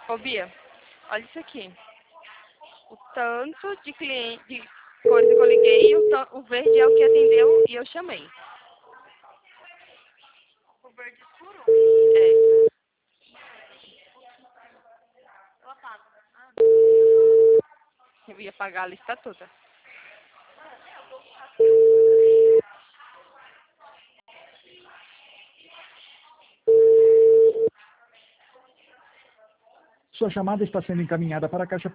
Ô, Bia, olha isso aqui. O tanto de cliente, de coisa que eu liguei, o verde é o que atendeu e eu chamei. O verde escuro? É. Eu apago. Ah, Eu ia pagar a lista toda. Sua chamada está sendo encaminhada para a caixa